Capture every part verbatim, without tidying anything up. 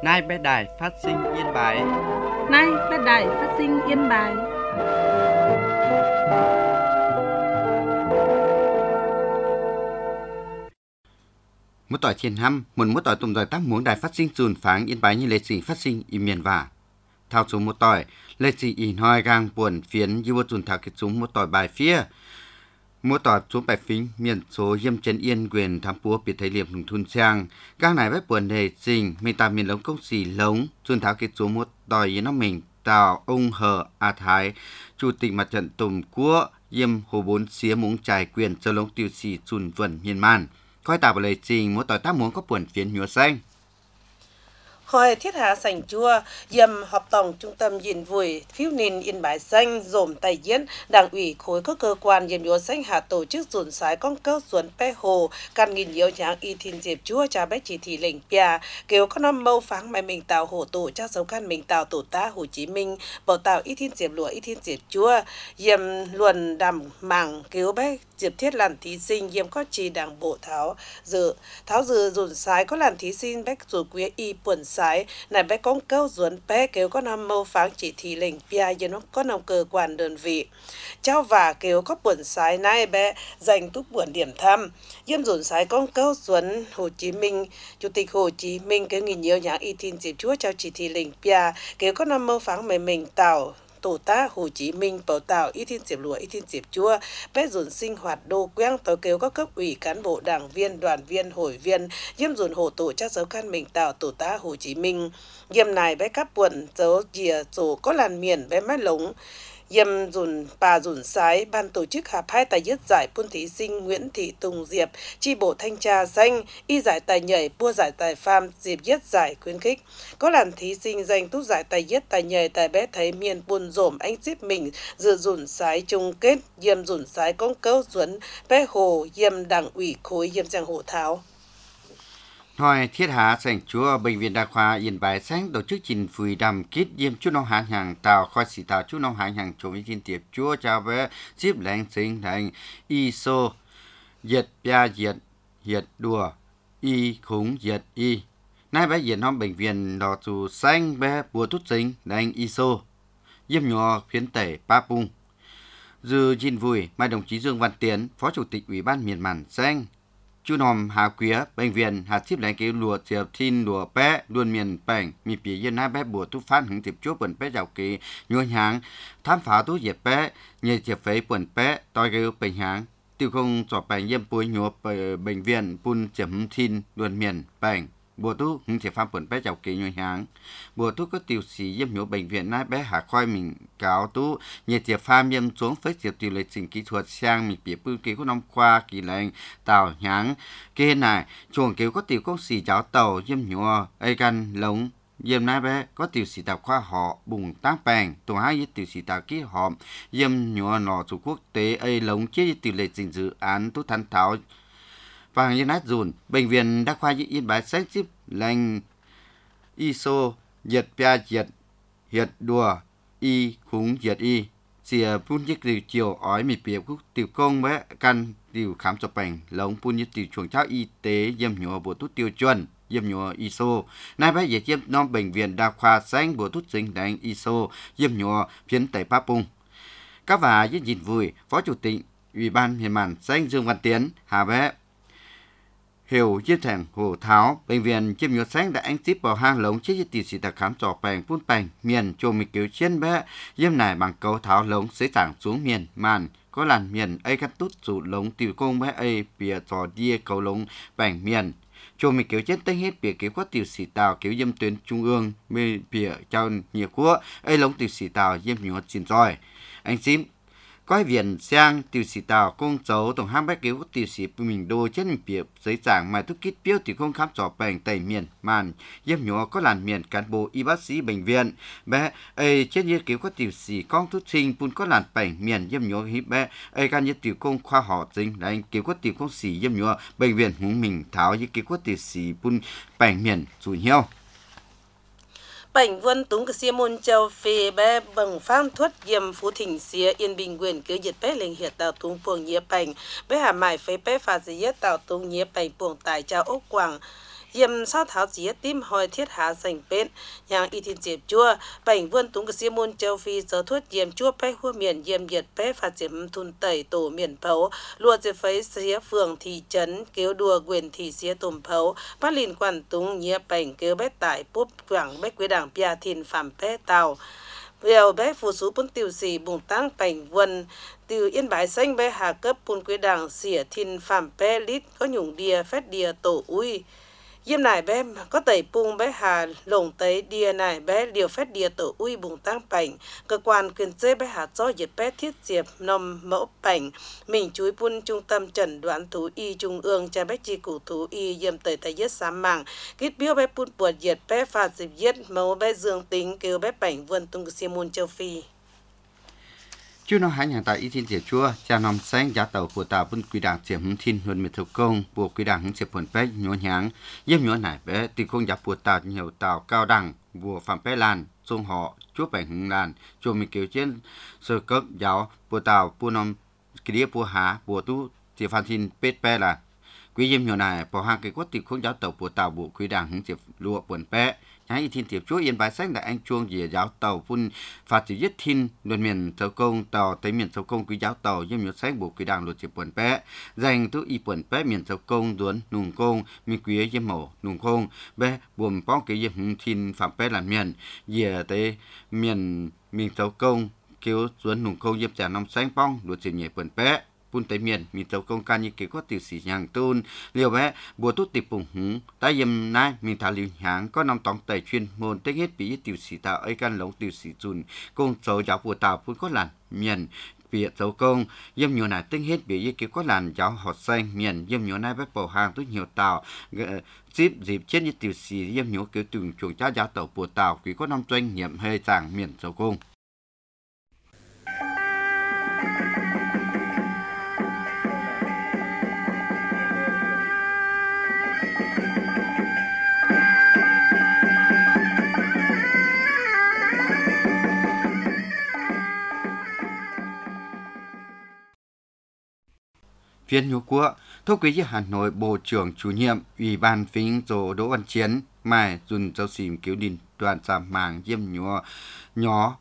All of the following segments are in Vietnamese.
Nay bé đài phát sinh Yên Bái. Nay bé đài phát sinh Yên Bái. Một tỏi trên hăm, một một tỏi tùng giỏi tác muốn đài phát sinh dùn pháng Yên Bái như lệ sĩ phát sinh y miền vả. Thao số một tỏi, lệ sĩ y hoi gang buồn phiến như vô dùn thảo kết súng một tỏi bài phía. Một tỏi xuống bài phính miền số yêm chân yên quyền thám búa biệt thấy liệp hùng thun trang. Gang này bếp buồn đề trình, mình tạm miền lống công xì lống, dùn thảo kết xuống một tỏi yên nó mình tào ông hờ A Thái, chủ tịch mặt trận Tùng Quốc, yêm hồ bốn xía muốn trải quyền cho lống tiêu xì dùn vần miền man. Coi tạo lời trình một tỏi tác muốn có buồn phiến nhúa xanh. Hồi thiết hạ sảnh chua, dầm họp tổng trung tâm diện vùi, phiếu nền Yên Bái xanh, dồm tài diễn, đảng ủy khối các cơ quan diện nhúa xanh hạ tổ chức dồn sái con cơ xuống pe hồ, can nghìn nhiều nháng y thiên diệp chua cha bé chỉ thị lệnh pia, kêu có năm mâu pháng mày mình tạo hổ tổ cha dấu can mình tạo tổ ta Hồ Chí Minh, bảo tạo y thiên diệp lụa y thiên diệp chua, dầm luận đàm mảng kêu bé diệp thiết làm thí sinh dầm có trì đảng bộ tháo dự, tháo dự dồn sái có làm thí sinh bé dù quý y buồn sái này bé con câu duẩn bé kêu có năm mâu pháng chỉ thị lệnh pia giờ nó có năm cơ quan đơn vị trao và kêu có buồn sái này bé dành túc buồn điểm thăm yếm dồn sái con câu duẩn Hồ Chí Minh chủ tịch Hồ Chí Minh kêu nghìn nhiều nhãn y tin dịp chúa trao chỉ thị lệnh pia kêu có năm mâu pháng mày mình tạo tổ ta Hồ Chí Minh bảo tạo y thiên diệp lụa y thiên diệp chua bé dồn sinh hoạt đô quang tàu kêu các cấp ủy cán bộ đảng viên đoàn viên hội viên yếm dồn hộ tổ chắc dấu can mình tạo tổ ta Hồ Chí Minh yếm này bé cắp quận dấu dìa tổ có làn miền bé mát lống yếm dồn bà dồn sái ban tổ chức hạp hai tài nhất giải puôn thí sinh Nguyễn Thị Tùng Diệp chi bộ thanh tra danh y giải tài nhảy pua giải tài pham Diệp nhất giải khuyến khích có làn thí sinh giành túc giải tài nhất tài nhảy tài bé thấy miền buồn dổm anh xếp mình dự dồn sái chung kết yếm dồn sái con câu duẩn bé hồ yếm đảng ủy khối yếm giang hộ tháo. Hồi thiết hạ sảnh chúa bệnh viện đa khoa Yên Bái sáng tổ chức trình phùi đàm kít yêm chú nông hạng hàng tàu khoa sĩ tàu chú nông hạng hàng chủ ý tin tiệp chúa chào với xếp lãnh sinh thành y sô diệt bia diệt diệt đùa y khủng diệt y nay bé diện hôm bệnh viện đỏ chủ xanh bé bùa tút sinh đánh y sô yêm nhỏ phiến tể ba pung dư trình vui mai đồng chí Dương Văn Tiến phó chủ tịch ủy ban miền màn xanh chú nòm hà quía bệnh viện hà xếp lãnh kêu lùa diệp thiên lùa bé luôn miền bành mi phía yên na bé bùa tút phát hứng tiệp chúa bẩn bé giàu kỳ nhuận hàng tham phá tú diệp bé nhẹ diệp phế bẩn bé toi kêu bệnh hàng tiêu không cho bệnh yêm bùi nhùa bệnh viện pun chấm thiên luôn miền bành bùa tú hứng tiệp phá bẩn bé giàu kỳ nhuận hàng bùa tú có tiêu sĩ yêm nhùa bệnh viện na bé hà khoai mình cáo tú nhẹ diệp phá yêm xuống phế diệp tiêu lệ trình kỹ thuật sang mi phía bùi kêu có năm khoa kỳ lệnh tàu nháng kia này chuồng kêu có tiêu công sĩ giáo tàu yêm nhùa ai căn lống yêm na bé có tiêu sĩ tàu khoa họ bùng tác bèn tổ hai với tiêu sĩ tàu kỹ họ yêm nhùa nọ chủ quốc tế ai lống chế tiêu lệ trình dự án tú thanh thảo và như nát dùn bệnh viện đa khoa Yên Bái sách tiếp lệnh y sô diệt pia diệt hiệt đùa y khủng diệt y xìa phun nhất từ chiều ói mì bìa quốc tiểu công bé căn tiểu khám cho bệnh lống phun nhất tiểu chuồng trao y tế yêm nhùa bộ tút tiêu chuẩn yêm nhùa y sô nay bé dễ yêm non bệnh viện đa khoa xanh bộ tút sinh đánh y sô yêm nhùa phiến tây pa pung các bà với dịch vui phó chủ tịch ủy ban miền màn xanh Dương Văn Tiến hà bé hiểu chiếc thằng hồ tháo bệnh viện chiêm nhựa sáng đã anh tiếp vào hang lống chế với tỷ sĩ đặc khám trò bèn phun bèn miền cho mình cứu trên bé yếm này bằng cầu tháo lống xế thẳng xuống miền màn có làn miền ấy cắt tút trụ lống tiểu công bé ấy bìa trò đia cầu lống bèn miền cho mình cứu trên tay hết bìa cứu có tiểu sĩ tàu cứu yếm tuyến trung ương bìa trao nhiều quốc ấy lống tiểu sĩ tàu yếm nhựa chín rồi anh xím coi viện sang tiêu sĩ tàu công dấu tổng ham bách cứu tiêu sĩ mình đô chết mình biểu giấy giảng mà thuốc kít biểu thì không khám trò bệnh tẩy miền màn yếm nhỏ có làn miền cán bộ y bác sĩ bệnh viện bé ấy chết như cứu có tiêu sĩ con thuốc sinh pun có làn bệnh miền yếm nhỏ hít bé ấy can như tiêu công khoa họ dính là anh cứu có tiêu công sĩ yếm nhỏ bệnh viện hùng mình tháo như cứu có tiêu sĩ pun bệnh miền rủi hiu Bệnh vươn túng cái xe môn châu phê bé bằng phang thuất yếm phú thỉnh xía yên bình quyền cứ diệt bé lệnh hiệt tàu túng buồng nhía bệnh bé hà mải phê bé phá dĩ yết tàu túng nhía bệnh buồng tài trao ốc quảng yếm sao tháo chỉ tim hỏi thiết hạ sành bên yang y thiên diệp chua bệnh vươn tung cái môn châu phi giờ thuốc yếm chua pe hua miền yếm nhiệt pe phát triển thun tẩy tổ miền phấu lùa dẹp phấy xía phường thị trấn kêu đùa quyền thị xía tùm phấu bắt liên quan tung nhía bệnh kêu bé tại búp quảng bé quế đảng bia thìn phạm pe tàu Điều bé phụ số bốn tiêu sĩ bùng tăng bệnh vân từ yên bái xanh bé hạ cấp bốn quế đảng xỉa thìn phạm pe lít có nhung đìa phép đìa tổ ui Yếm nải bé có tẩy bùng bé hà lồng tấy đìa nải bé điều phép đìa tổ ui bùng tăng bệnh cơ quan quyền chế bé hà cho dịp bé thiết diệp nông mẫu bệnh mình chúi bún trung tâm chẩn đoán thú y trung ương cha bé chi cụ thú y yếm tẩy tẩy yết xám mạng kít biếu bé bún buồn diệt bé phạt dịp yết mẫu bé dương tính kêu bé bệnh vươn tung xì môn châu Phi Chú nó hãy nhận tại ý thiên diệp chua, cha nòng sáng giá tàu của tàu bún quý đảng diệp hứng thiên hơn miệt thục công, bộ quý đảng hứng diệp hồn bách nhô nháng, yếm nhô nải bé, từ không giáp của tàu nhiều tàu cao đẳng, bộ phạm bé lan, xung họ, chúa bệnh hứng lan, chúa mình kiểu trên sơ cấp giáo, bộ tàu, bộ nòng, kỳ đĩa bộ há, bộ tu, diệp phan thiên bết bé là, quý yếm nhô nải, bỏ hàng cái quất từ không giáo tàu của tàu bộ quý đảng hứng diệp lụa buồn bé, Nhã y thiên tiệp chúa yên bái sách đại anh chuông dìa giáo tàu phun phạt chỉ giết thiên luận miền sâu công tàu tới miền sâu công quý giáo tàu yếm nhốt sách bộ quý đảng luật chỉ buồn bé dành tu y buồn bé miền sâu công duốn nùng công mi quý yếm mổ nùng công bé buồn bóng cái yếm thiên phạm bé làm miền dìa tới miền miền sâu công kêu duốn nùng công yếm trả năm sáng bóng luật chỉ nhẹ buồn bé Pun tây miền mình tàu công can như kế có tiểu sĩ nhàng tôn liều bé bùa tốt tiệp bùng húng tại yếm nay mình thả liều nhàng có năm tòng tài chuyên môn tích hết bị tiểu sĩ tạo ấy can lống tiểu sĩ chun công số giáo bùa tạo pun có làn miền bị tàu công yếm nhiều này tích hết bị kế có làn giáo họ xanh miền yếm nhiều này bé bầu hàng tốt nhiều tạo dịp dịp chết như tiểu sĩ yếm nhiều kiểu từng chuồng cha giáo tàu bùa tạo quý có năm doanh nghiệm hơi giảng miền tàu công Phiên nhô quốc, thúc quý Hà Nội Bộ trưởng chủ nhiệm Ủy ban Vĩnh Dỗ Đỗ Văn Chiến, mai dùn châu xìm cứu đình đoàn giảm màng yếm nhô nhỏ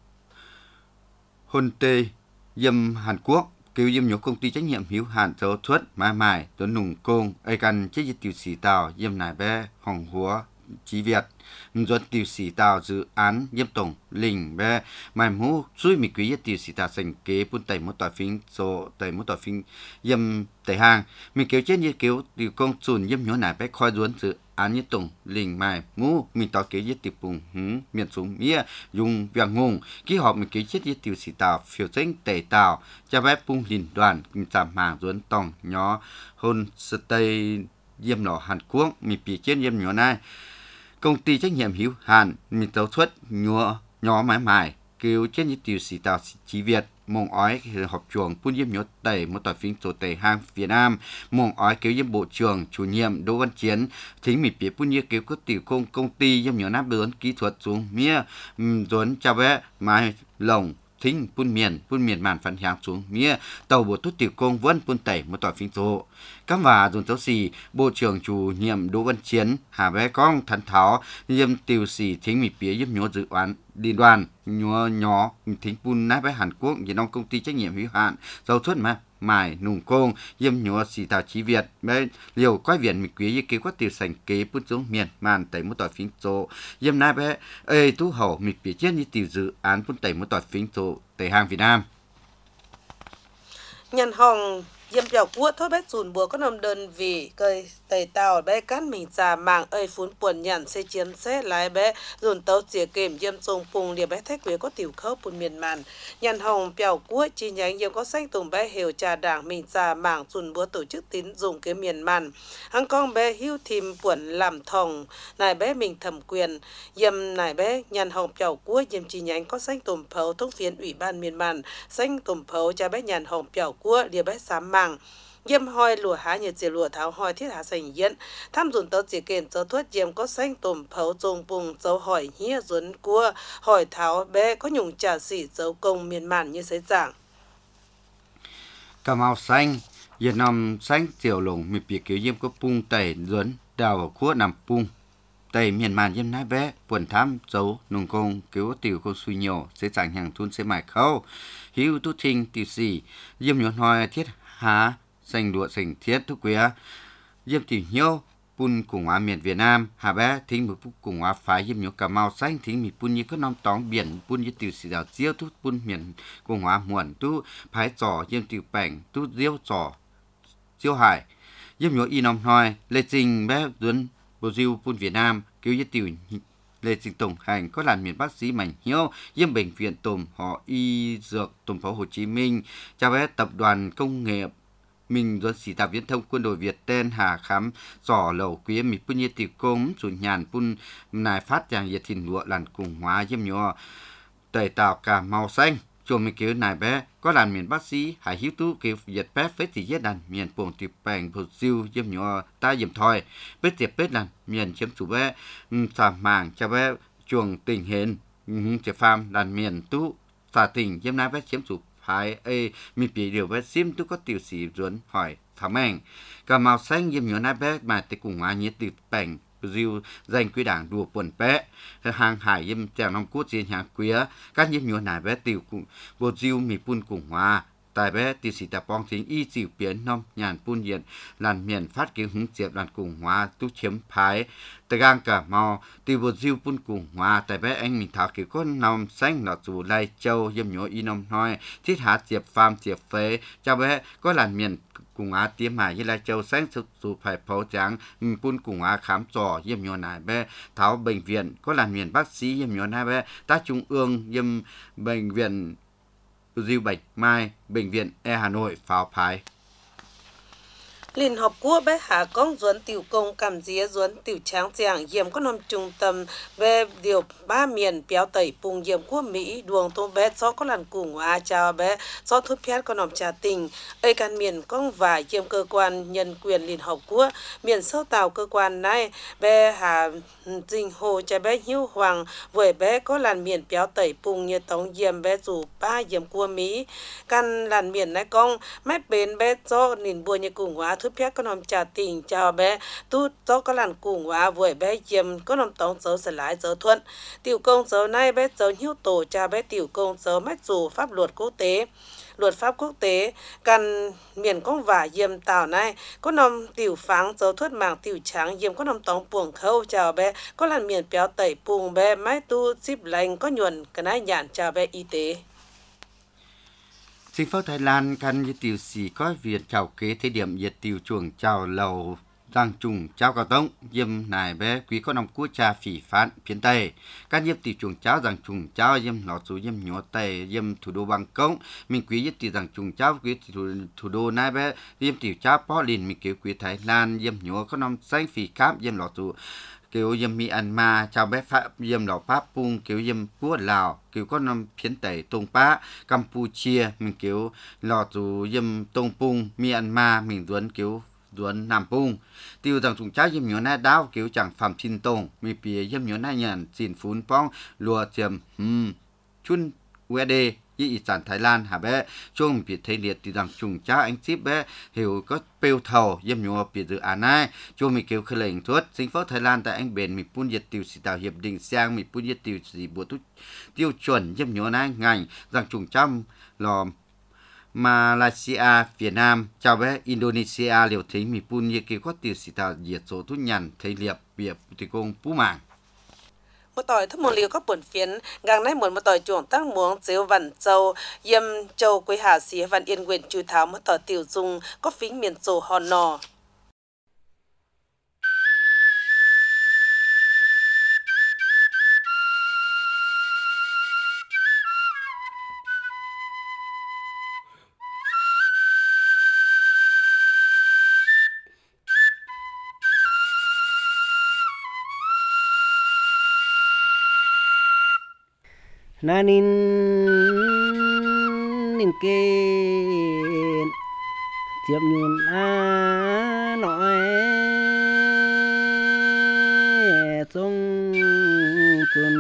hôn tê yếm Hàn Quốc, cứu yếm nhô công ty trách nhiệm hữu hạn dấu xuất mai mài tuấn nùng công, ai căn chế dịch tiểu sĩ tàu yếm nải bé hồng húa chí Việt. Doan tiểu sĩ tàu dự án yếm tổng lình bé mai mũ suy mỹ quý tiểu sĩ tàu sành kế bún tẩy một tòa phim số tẩy một tòa phim yếm tẩy hàng mình kéo trên như kéo tiểu công chùn yếm nhớ nải bé khoi doan dự án yếm tổng lình mai mũ mình tỏ kế yếm tiểu bùng hứng miền xuống mía dùng việc ngùng ký họp mình kéo chết yếm tiểu sĩ tàu phiêu danh tẩy tàu cha bé bung lìn đoàn giảm màng doan tổng nhỏ hôn stay yếm lọ Hàn Quốc mình bị trên yếm nhớ này công ty trách nhiệm hữu hạn mình tàu xuất nhỏ nhỏ mãi mãi kêu trên như tiểu sĩ tàu chí Việt mong ói họp trường phun yếm nhốt tẩy một tòa phim số tẩy hàng Việt Nam mong ói kêu yếm bộ trưởng chủ nhiệm Đỗ Văn Chiến chính mình biết phun như kêu có tiểu công công ty yếm nhốt nắp lớn kỹ thuật xuống mía dốn cho bé mai lồng thính phun miền phun miền màn phản hàng xuống mía tàu bộ tốt tiểu công vẫn phun tẩy một tòa phim số các và dồn giáo sĩ bộ trưởng chủ nhiệm Đỗ Văn Chiến hà bé con thần tháo yếm tiểu sĩ thính mình biết yếm nhốt dự án liên đoàn nhỏ nhỏ thính phun nát bé Hàn Quốc vì trong công ty trách nhiệm hữu hạn dầu xuất mà mài nùng công yếm nhỏ sĩ tàu chí Việt bé liều quay viện mình quý như kế quát tiểu sành kế phun xuống miền màn tẩy một tòa phim số yếm nát bé ê tú hậu mình biết chết như tiểu dự án phun tẩy một tòa phim số tẩy hàng Việt Nam nhân hồng yếm biểu quốc thôi bé dùn bùa có nằm đơn vì cây tẩy tàu bé cán mình già mạng ơi phun buồn nhằn xe chiến xe lái bé dùn tàu chìa kềm yếm sông phùng liệp bé thách quế có tiểu khâu buồn miền màn nhân hồng biểu quốc chi nhánh yếm có xanh tùng bé hiểu trà đảng mình già mạng dùn bùa tổ chức tín dụng cái miền màn hăng con bé hưu thìm buồn làm thòng nài bé mình thẩm quyền yếm nài bé nhân hồng biểu quốc yếm chi nhánh có xanh tùng phấu thông phiến ủy ban miền màn xanh tùng phấu cha bé nhân hồng biểu quốc liệp bé sám mạng yếm hoi lùa há nhiệt chỉ lùa tháo hoi thiết hạ sành yến tham dùn tớ chỉ kền tớ thuất yếm có xanh tùm phấu trông bùng dấu hỏi hía dùn cua hỏi tháo bé có nhung trà xỉ dấu công miền màn như giấy giảng Cà mau xanh Việt Nam sáng chiều lồng mi bị kiểu diêm có pung tẩy duẩn đào vào khuất nằm pung tây miền màn diêm nái bé quần thám dấu nông công cứu tiểu công suy nhiều sẽ chẳng hàng thun sẽ mải khâu hiu tu thinh tiểu sĩ diêm nhuận hoài thiết há xanh đụa xanh thiết thúc quía diêm tiểu nhiêu pun cùng hóa miền Việt Nam hà bé thính một cùng hóa phái diêm nhuận Cà Mau xanh thính mi pun như có non tóng biển pun như tiểu sĩ đào chiêu tu pun miền cùng hóa muộn tu phái trò diêm tiểu bảnh tu diêu trò chiêu hải diêm nhuận y nòng hoài lê trình bé duẩn bộ diêu pun Việt Nam cứu giết tiểu lê trình tổng hành có làm miền bác sĩ mảnh hiếu diêm bệnh viện tồm họ y dược tồm phố Hồ Chí Minh chào bé tập đoàn công nghệ mình duẩn sĩ tạp viễn thông quân đội Việt tên Hà Khám giỏ lầu quý mi pun như tiểu công chủ nhàn pun nài phát chàng nhiệt thìn lụa làn cùng hóa diêm nhuận tẩy tạo Cà Mau xanh chùa mình cứu nài bé có làm miền bác sĩ hải hiếu tú cứu Việt bé phết thì giết đàn miền buồng tiệp bành bộ siêu diêm nhỏ ta diêm thoi bết tiệp bết đàn miền chiếm chủ bé sàm màng cho bé chuồng tình hến chế pham đàn miền tú xà tình diêm nái bé chiếm chủ phái ê mi bị điều bé xiêm tú có tiểu sĩ ruốn hỏi thảo mèng Cà Mau xanh diêm nhỏ nái bé mà tê cùng hóa nhiệt tiệp bành diêu danh quý đảng đùa quần bé hàng hải yếm chèo năm cốt trên hàng quía các nhiếp nhúa nải bé tiểu cùng bộ diêu mì pun cùng hòa tại bé tiểu sĩ tập bong thính y chịu biến năm nhàn pun diện làn miền phát kiến hứng diệp làn cùng hòa tu chiếm phái tại gang Cà Mau tiểu bộ diêu pun cùng hòa tại bé anh mình thảo kiểu con nòng xanh nọ chủ Lai Châu yếm nhúa y nòng nói thiết há diệp pham diệp phế cho bé có làn miền cùng á tiêm hải như Lai Châu sáng thực sự phải phẫu tráng pun cùng á khám trò yếm nhúa nải bé thảo bệnh viện có làn miền bác sĩ yếm nhúa nải bé ta trung ương yếm bệnh viện diêu Bạch Mai bệnh viện E Hà Nội pháo phái Liên Hợp Quốc bé hạ công duẩn tiểu công cảm dĩa duẩn tiểu tráng giảng diệm có nằm trung tâm về điều ba miền béo tẩy bùng diệm của Mỹ đuồng tôm bé do có lần cùng hóa chào bé do thuốc phép có nằm trà tình ấy can miền công và diệm cơ quan nhân quyền Liên Hợp Quốc miền sâu tàu cơ quan này bé hạ dinh hồ cha bé hiếu hoàng với bé có lần miền béo tẩy bùng như tổng diệm bé dù ba diệm của Mỹ căn lần miền này công mép bên bé do nền bùa như cùng hóa thuốc phép có nằm trà tình chào bé tu do có lần cùng hóa với bé diệm có nằm tổng dấu sẽ lái dấu thuận tiểu công dấu này bé dấu hiếu tổ cha bé tiểu công dấu mách dù pháp luật quốc tế luật pháp quốc tế căn miền công và diệm tàu này có nằm tiểu pháng dấu thuất màng tiểu trắng diệm có nằm tổng buồng khâu chào bé có lần miền béo tẩy bùng bé máy tu ship lành có nhuần cái này nhạn chào bé y tế chính phủ Thái Lan căn như tiểu sĩ có việc chào kế thế điểm nhiệt tiểu chuồng chào lầu giang trùng chào cao tông diêm nài bé quý có nòng cua trà phỉ phán phiến tây các diêm tiểu chuồng cháo giang trùng cháo diêm lọ số diêm nhỏ tây diêm thủ đô Bangkok mình quý diêm tiểu giang trùng cháo quý thủ, thủ đô nai bé diêm tiểu cháo Portland mình kêu quý Thái Lan diêm nhỏ có nòng xanh phỉ cáp diêm lọ số kiểu diêm Myanmar chào bé Pháp diêm lọ Pháp Pung kiểu diêm Quốc Lào kiểu có năm phiến tây Tông Pá Campuchia mình kiểu lọ số diêm Tông Pung Myanmar mình duẩn kiểu duẩn Nam Pung tiêu rằng chúng cháu diêm nhỏ na đáo kiểu chẳng phạm xin tông mi bìa diêm nhỏ na nhận xin phun phong lùa tiềm hm chun u ét đê y sản Thái Lan hà bé chung bị thấy liệt tiêu rằng chúng cháu anh ship bé hiểu có bêu thầu diêm nhỏ bị dự án này chung mi kiểu khởi lệnh thuất chính phủ Thái Lan tại anh bền mi pun diệt tiêu sĩ tạo hiệp định sang mi pun diệt tiêu sĩ bộ tu tiêu chuẩn diêm nhỏ na ngành rằng chúng cháu lò Malaysia, Việt Nam, chào bé Indonesia liều thấy mi pun như kia có tiêu sĩ tạo diệt số thu nhằn thấy liệp việc thì công phú mạng một tỏi thấp một liều có bổn phiến gang nay một một tỏi chuồng tăng muống chiếu vằn châu yêm châu quê hà xí vằn yên quyền chu tháo một tỏi tiểu dung có phính miền châu hòn nò na nin nin kê chiếm nhún a nói sông tuần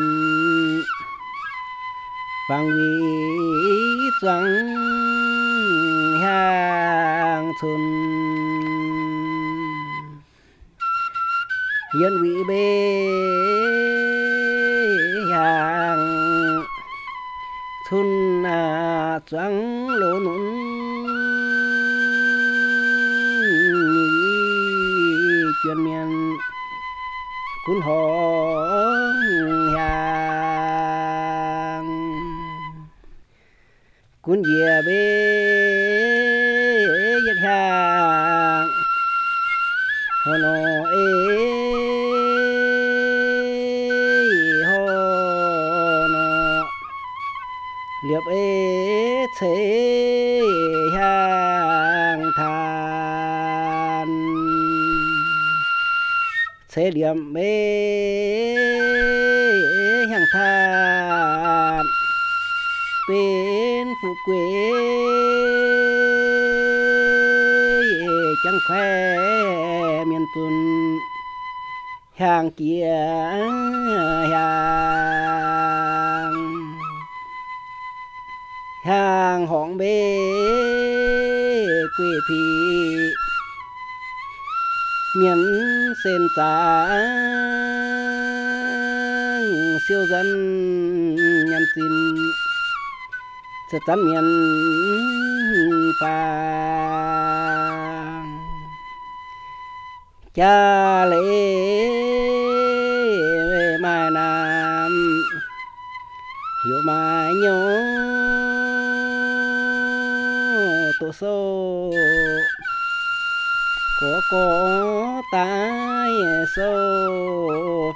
vang vi xoang hàng xuân yên vị bê hàng xuân à trắng lỗ nún chuyện miền cún hò hàng cún dìa bê giật hàng hồ nô ê hồ nô liệp ê thế hàng than thế liệm ê hàng than bên phụ quê chẳng khoe miền tuần hàng kia hàng hàng hỏng bê quê phi miền sen tá siêu dân nhân tin sẽ tán miền phàng cha lễ mai nam hiểu mai nhớ tổ sâu có có tai sâu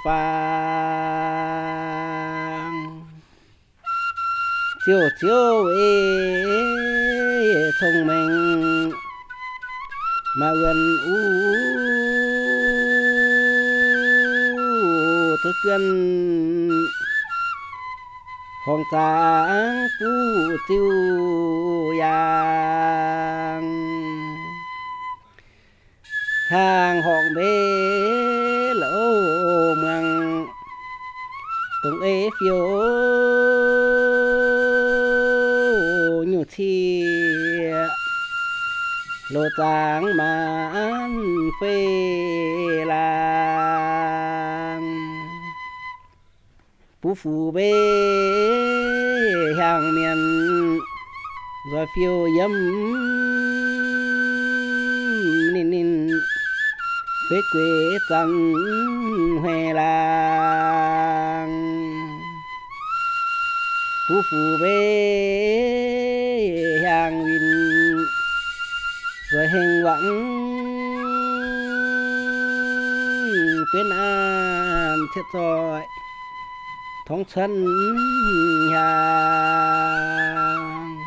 phàng chiều chiều ê thông minh mà gần u tôi cần hồng sáng tu tiêu yang hàng hòn bê lỗ măng tung ế phiêu như thi lô tàng mà ăn phê làng phú phù bê hàng miền rồi phiêu dâm nín nín phê quê tần huê làng phú phù bê hàng vinh rồi hình vọng bên an thiết rồi thống sân hàng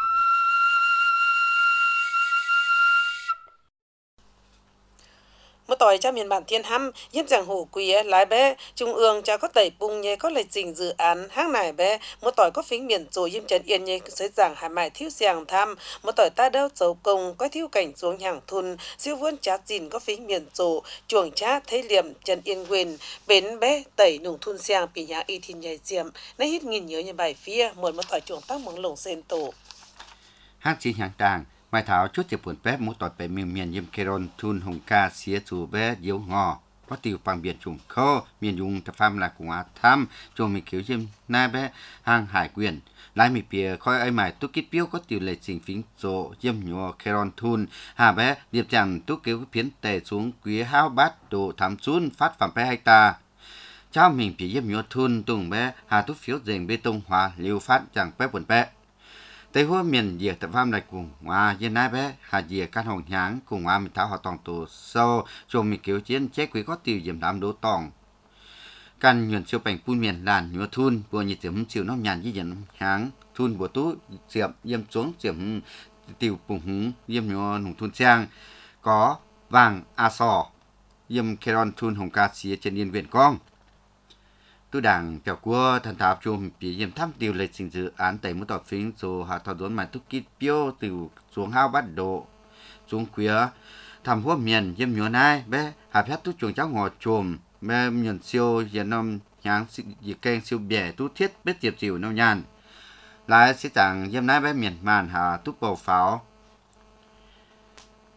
một tỏi cho miền bản thiên hăm yên chẳng hủ quỳ lái bé trung ương cho có tẩy bung nhé có lịch trình dự án hang này bé một tỏi có phính miền rồi yên trần yên nhé sẽ giảng hải mại thiếu giảng tham một tỏi ta đeo dấu công có thiếu cảnh xuống hàng thun siêu vươn chát dìn có phính miền rồi chuồng chát thấy liềm trần yên quyền bến bé tẩy nùng thun giang bị nhà y thiên nhảy diệm nay hít nghìn nhớ như bài phía một một tỏi chuồng tắc mong lồng sen tổ hát chỉ hàng đàng mai thảo chút chỉ buồn bé một tỏi bé miền miền yếm keron thun hồng ca xía chủ bé diếu ngò có tiêu bằng biển trùng khô miền dung tập phàm là cùng á tham cho mình kiểu yếm na bé hàng hải quyền lại mi bìa khói ai mải tu kít biếu có tiêu lệ trình phím rộ yếm nhọ keron thun hà bé điệp chẳng tu kiểu phiến tề xuống quý hao bát độ thám chun phát phạm bé hai ta cháu mình bị yếm nhọ thun tung bé hà tu phiếu dền bê tông hòa liều phát chẳng bé buồn bé tây hoa miền dìa tập phàm này cùng hòa yên nai bé hà dìa căn hồng nháng cùng hòa mình tháo họ tòng tổ sâu cho mình kiểu chiến chế quý có tiêu diệm đám đố tòng căn nhuận siêu bành phun miền làn nhua thun vừa nhiệt điểm chiều nó nhàn với dần háng thun vừa tú diệm yếm xuống diệm tiêu bùng húng yếm nhua nùng thun sang có vàng a sò yếm keron thun hồng ca xía trên yên viện con tu đảng tiểu quốc thần tháp chùm bị yếm thăm tiêu lịch trình dự án tẩy mũi tọt phím rồi hạ thọ dốn mài tu kít biếu từ xuống hao bắt độ xuống quía thăm hoa miền yếm nhua nai bé hạ phép tu chuồng cháu ngọt chùm bé miền siêu yên năm nháng dị kênh siêu bẻ tu thiết bết tiệp chịu nâu nhàn lại sẽ chẳng yếm nai bé miền màn hạ tu bầu pháo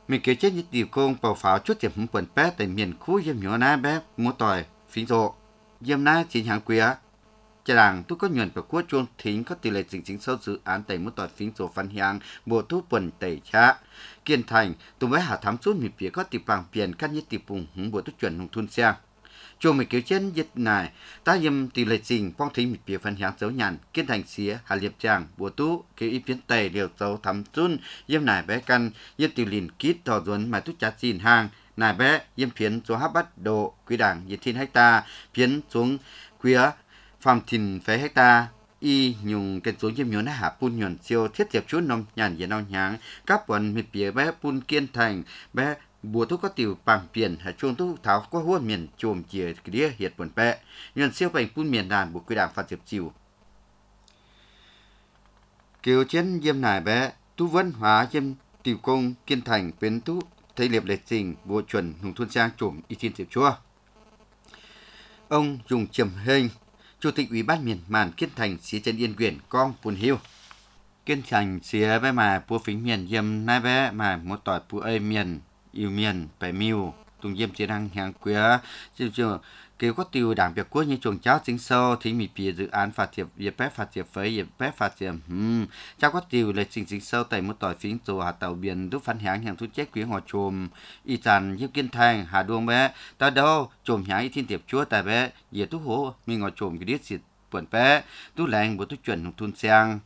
mình kể chết như tiểu công bảo pháo chút tiệm hứng quần bé tại miền khu yếm nhỏ na bé mua tỏi phí rộ yếm na chính hàng quý á chả rằng tôi có nhuận và quốc chuông thính có tỷ lệ chính chính sau dự án tại mua tỏi phí rộ phân hàng bộ thu quần tẩy cha kiên thành tụi bé hạ thám chút miền phía có tiệp bằng biển căn như tiệp vùng hứng bộ thu chuẩn nông thôn xe cho mình kêu trên dịch này ta yếm tỷ lệ trình phong thính miền phía phân hàng dấu nhàn kiên thành xía hà liệp tràng bộ thu kêu ý biến tẩy liều dấu thắm chun yếm này bé căn yếm tiểu lìn kít thò duẩn mà tút chá xin hàng nài bé yếm phiến số hấp bắt độ quy đảng nhiệt thiên hecta phiến xuống quía phạm thìn phế hecta y nhung cái số yếm nhốn hạ pun nhon siêu thiết tiệp chút nông nhàn yên nông nháng các bọn miền phía bé pun kiên thành bé bùa thuốc có tiểu bằng biển hay chuông thuốc tháo có hua miền chồm chìa kia hiệt buồn bé nhon siêu bành pun miền đàn bộ quy đảng phạt diệp chiều kiều chiến yếm nài bé tu vân hóa yếm tiểu công kiên thành biến tu thấy liệp lệ trình bộ chuẩn nông thôn sang trùm y thiên diệp chua ông dùng trầm hình chủ tịch ủy ban miền màn kiên thành xí chân yên quyền con bùn hiu kiên thành xía bé mà bùa phính miền yếm nai bé mà một tỏi bùa ơi miền yêu miền phải miu tung yếm chiến hàng hàng quế chiều chiều kêu có tiêu đảng việc quốc như chuồng cháo chính sâu thì mình bìa dự án phạt tiệp việc bé phạt tiệp phấy việc bé phạt tiệp ừm cháu có tiêu là chính chính sâu tại một tỏi phím tổ hà tàu biển đúc phán hãng hàng thu chết quý họ chùm y tràn như kiên thành hà đuông bé ta đâu chùm hãng y thiên tiệp chúa tại bé về tu hố mình ngồi chùm cái điết xịt buồn bé tu lành bộ tu chuẩn nông thôn sang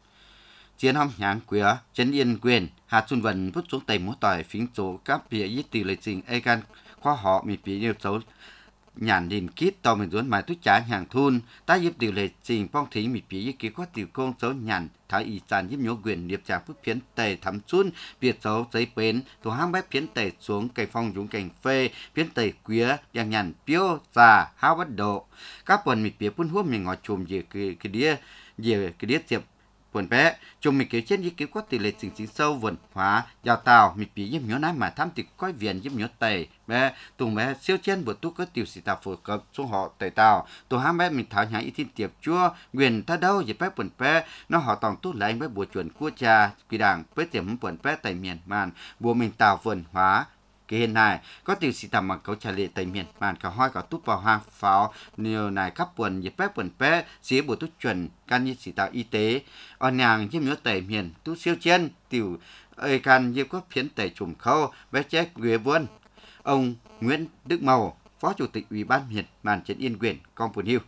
chiến hom hãng quý trấn yên quyền hà xuân vân vứt xuống tay một tỏi phím tổ các bìa y tiêu là trình ai can khoa họ mình bìa nhiều xấu nhàn đình kít tàu mình duốn mài tút trả hàng thun ta giúp điều lệ trình phong thính mịt phía ký có tiểu công số nhàn thái y tràn giúp nhổ quyền điệp trả phước phiến tề thắm xuân biệt số giấy bến thủ ham bếp phiến tề xuống cây phong dũng cảnh phê phiến tề quía yang nhàn piêu già hao bất độ các quần mịt phía phun hút mình ngồi chùm về cái cái đĩa về cái đĩa tiệp buồn bé chùm mình kêu trên như kêu có tỷ lệ chính chính sâu vườn hóa giao tàu mịt phía giúp nhổ nái mà tham tịch coi viện giúp nhổ tề bé tùng bé siêu trên bữa tu có tiểu sĩ tàu phổ cập xuống họ tề tàu tụ ham bé mình tháo nhảy ít thiên tiệp chua quyền ta đâu vậy bé buồn bé nó họ tòng tu lại bé bùa chuẩn của cha quy đảng bé tiệm buồn bé tại miền màn bùa mình tàu vườn hóa cái hiện này có tiểu sĩ tàu mà cấu trả lệ tại miền màn cả hoi cả túp vào hang pháo nhiều này khắp buồn vậy bé buồn bé xía bùa tu chuẩn can như sĩ tàu y tế ở nàng giúp nhổ tề miền tu siêu trên tiểu ơi can như có phiến tề chùm khâu bé chết ghế buôn ông Nguyễn Đức Màu, Phó Chủ tịch Ủy ban miền màn trấn Yên Quyền, con Pùn Hiu.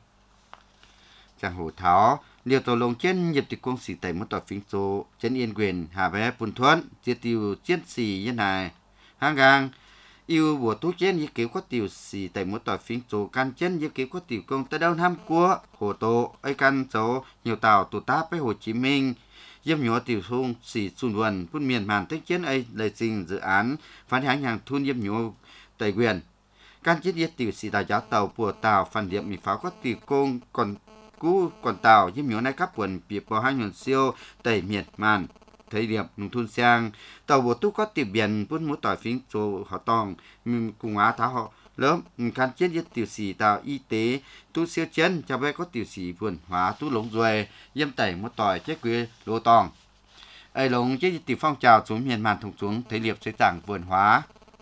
Chàng Hồ Tháo, liều tổ lồng trên nhập tịch công sĩ tẩy một tòa phím số trấn Yên Quyền, Hà Bé Pùn Thuấn, chia tiêu chiến sĩ như này. Hàng gang, yêu bùa tú trên như kiểu có tiêu sĩ tẩy một tòa phím số can chân như kiểu có tiêu công tới đâu năm của Hồ Tô, ấy can số nhiều tàu tụ táp với Hồ Chí Minh. Dâm nhỏ tiểu thôn sĩ xuân vườn phun miền màn tích chiến ấy lời trình dự án phán hãng hàng thun dâm nhỏ tài quyền can chết yết tiểu sĩ đại giáo tàu của tàu phản điểm mình pháo có tiểu công còn cũ còn tàu dâm nhỏ này các quần biệt vào hai nguồn siêu tẩy miền màn thời điểm nông thôn sang tàu bộ tu có tiểu biển phun mũi tỏi phím số họ tòng cùng á tháo họ lớn can chết yết tiểu sĩ tàu y tế tu siêu chân cho bé có tiểu sĩ vườn hóa tu lống ruồi dâm tẩy một tỏi chết quê lô tòng ai lống chết tiểu phong trào xuống miền màn thùng xuống thấy liệp xây tảng vườn hóa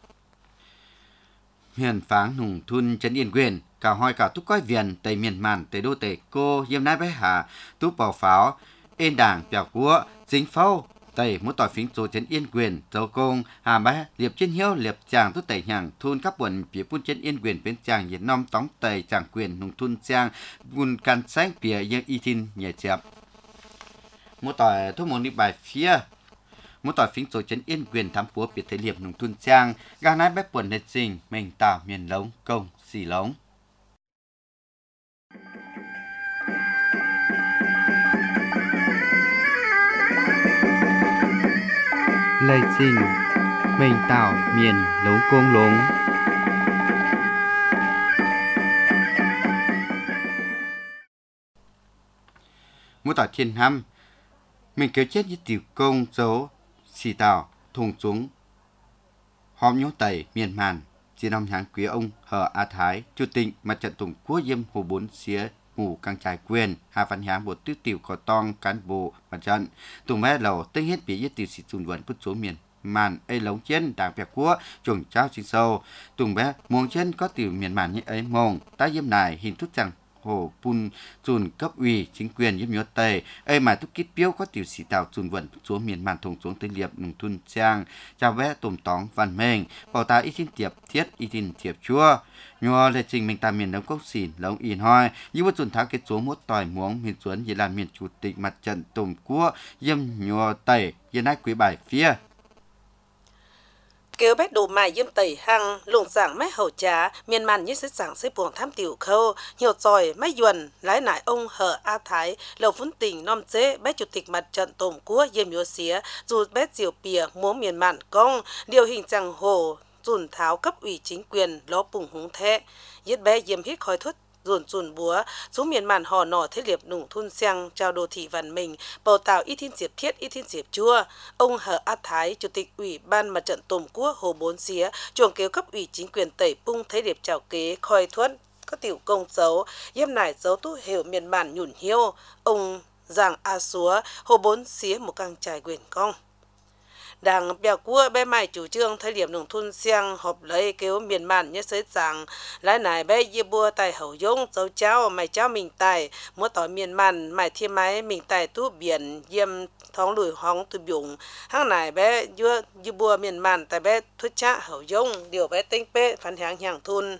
miền pháng nùng thun trấn Yên Quyền cả hoi cả túc coi viền tây miền màn tây đô tây cô yếm nái bé hà túc bảo pháo ên đảng bèo cúa dính phâu tây một tỏi phím số trấn Yên Quyền dấu công hà bé liệp trên hiếu liệp chàng túc tây hàng thun các quần phía phun trấn Yên Quyền bên chàng nhiệt nom tóng tây chàng quyền nùng thun chàng buôn can sáng phía yên y tin nhẹ chẹp một tỏi thuốc môn đi bài phía một tỏi phím số trấn Yên Quyền thám phúa biệt thể liệp nông thôn trang gang nái bếp quần nệt trình mình tạo miền lống công xì lống lời trình mình tạo miền lống công lống một tỏi thiên hăm mình kéo chết với tiểu công dấu xì tàu thùng xuống hòm nhố tẩy miền màn chỉ năm tháng quý ông Hờ A Thái chủ tịch mặt trận tổng quốc yêm hồ bốn xía ngủ căng trải quyền hà văn hám bộ tứ tiểu có tong cán bộ mặt trận tùng mẹ lầu tinh hết bị yết tiểu sĩ xuân vận phút số miền màn ấy lống trên đảng bè của chuồng trao sinh sâu tùng bé muông trên có tiểu miền màn như ấy mông ta diêm này hình thức rằng hồ pun chùn cấp ủy chính quyền giúp nhớ tây ấy mà túc kít biếu có tiểu sĩ tạo chùn vận xuống miền màn thùng xuống tây liệp nông thôn trang chào bé tôm tóng văn mềnh bảo ta ít tin tiệp thiết ít tin tiệp chua nhờ lệ trình mình ta miền đông cốc xỉn lông in hoi như bất chùn tháo kết số một tỏi muống miền xuống như là miền chủ tịch mặt trận tôm cua yếm nhờ tây yên ái quý bài phía kéo bét đồ mài yếm tẩy hăng lùng sảng mét hậu trá miền màn như sẽ sảng sẽ buồng tham tiểu khâu nhiều tròi máy yuan lái nải ông hở a thái lầu phun tỉnh nom chế bé chủ tịch mặt trận tôm cua yếm nhớ xía dù bé diều pìa múa miền màn cong điều hình chẳng hồ dùn tháo cấp ủy chính quyền ló bùng húng thế yết bé yếm hít khói thuốc dồn dồn búa xuống miền màn hò nỏ thế liệp nùng thun xiang trao đô thị văn minh bầu tạo ít thiên diệp thiết ít thiên diệp chua ông hở a thái chủ tịch ủy ban mặt trận tôm cua hồ bốn xía chuồng kéo cấp ủy chính quyền tẩy pung thế điệp chào kế khoi thuất có tiểu công dấu yếm nải dấu tu hiệu miền màn nhủn hiu ông giàng a xúa hồ bốn xía một căng trải quyền cong đảng bèo cua bé mày chủ trương thời điểm nông thôn xiang họp lấy kêu miền màn như sới rằng lái nải bé dê bua tài hậu dông dấu cháu mày cháu mình tài mua tỏi miền màn mày thiên máy mình tài tu biển yếm thóng lùi hóng tu biủng hang nải bé dưa dê bua miền màn tài bé thuyết cha hậu dông điều bé tinh bé phản hàng hàng thôn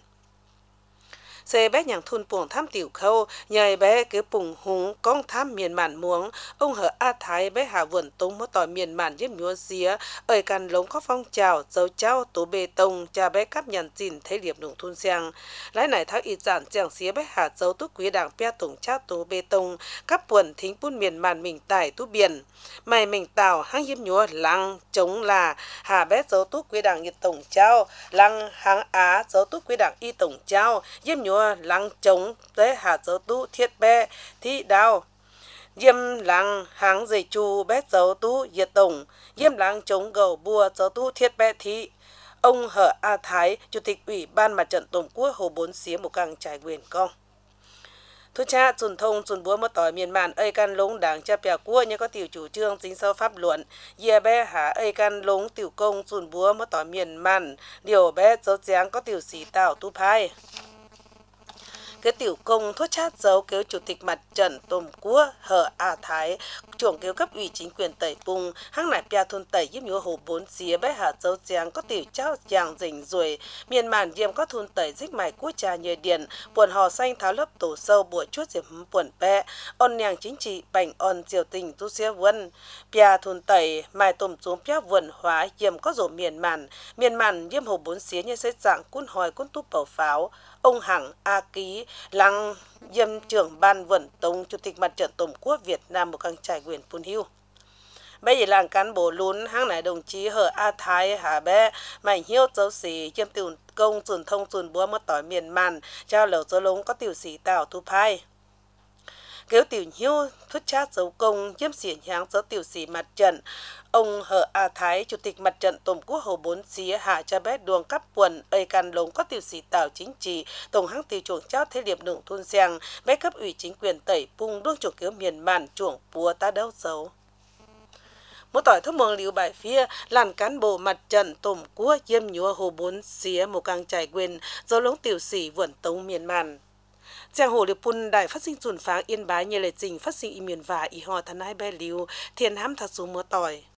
xe bé nhàng thun buồng tham tiểu khâu nhảy bé cứ bùng húng con tham miền màn muống ông hở a thái bé hạ vườn tung một tỏi miền màn giúp nhúa xía ơi căn lống có phong trào dấu trao tố bê tông cha bé cắp nhàn chìn thấy liệp nông thôn xiang lái này thác ít giản chàng xía bé hạ dấu túc quý đảng pia tổng cha tố bê tông cắp buồn thính bún miền màn mình tải tú biển mày mình tào hang giúp nhúa lăng chống là hạ bé dấu túc quý đảng nhiệt tổng trao lăng hang á dấu túc quý đảng y tổng trao giúp nhúa lăng chống tới hạ dấu tu thiết bé thi đào yếm lăng hàng dây chu bé dấu tu diệt tổng yếm lăng chống gầu bùa dấu tu thiết bé thi ông hở a thái chủ tịch ủy ban mặt trận tôm cua hồ bốn xía một căng trải quyền con thu cha truyền thông truyền búa một tỏi miền màn ây can lống đảng cha bè cua như có tiểu chủ trương chính sau pháp luận ye bé hạ ây can lống tiểu công truyền búa một tỏi miền màn điều bé dấu dáng có tiểu sĩ tạo tu phai cái tiểu công thuốc chát dấu kéo chủ tịch mặt trận tôm cua hở a thái chuồng kéo cấp ủy chính quyền tẩy pung hang nải pia thôn tẩy giúp nhúa hồ bốn xía bé hạ dấu giang có tiểu trao giang rình rồi miền màn diêm có thôn tẩy dích mải cua trà nhờ điện buồn hò xanh tháo lớp tổ sâu bụi chuốt diệp buồn pe on nhàng chính trị bành on diều tình tu xía vân pia thôn tẩy mài tôm xuống pia vườn hóa diêm có rổ miền màn miền màn diêm hồ bốn xía như xây dạng cún hòi cún túp bầu pháo ông Hằng A Ký lăng yếm trưởng ban vận tông chủ tịch mặt trận tôm cua Việt Nam một căng trải quyền phun hưu bây giờ làng cán bộ lún hang này đồng chí hở a thái hà bé mày hiếu dấu sĩ yếm tiểu công truyền thông truyền búa mất tỏi miền màn trao lẩu dấu lống có tiểu sĩ tạo thu phai kéo tiểu hiếu thuyết chát dấu công yếm xỉn nháng dấu tiểu sĩ mặt trận ông hở a thái chủ tịch mặt trận tôm cua hồ bốn xía hạ cha bé đường cắp quần ây can lống có tiểu sĩ tạo chính trị tổng hang tiểu chuồng trao thế liệp nông thôn xiang bé cấp ủy chính quyền tẩy pung đuông chuồng kéo miền màn chuồng búa ta đâu dấu một tỏi thúc mường liu bài phía làn cán bộ mặt trận tôm cua yếm nhúa hồ bốn xía một căng trải quyền dấu lống tiểu sĩ vườn tống miền màn giang hồ liệp pun đại phát sinh chuẩn pháng yên bái như lệ trình phát sinh y miền và y ho thân hai bé liu thiền hám thật xuống mưa tỏi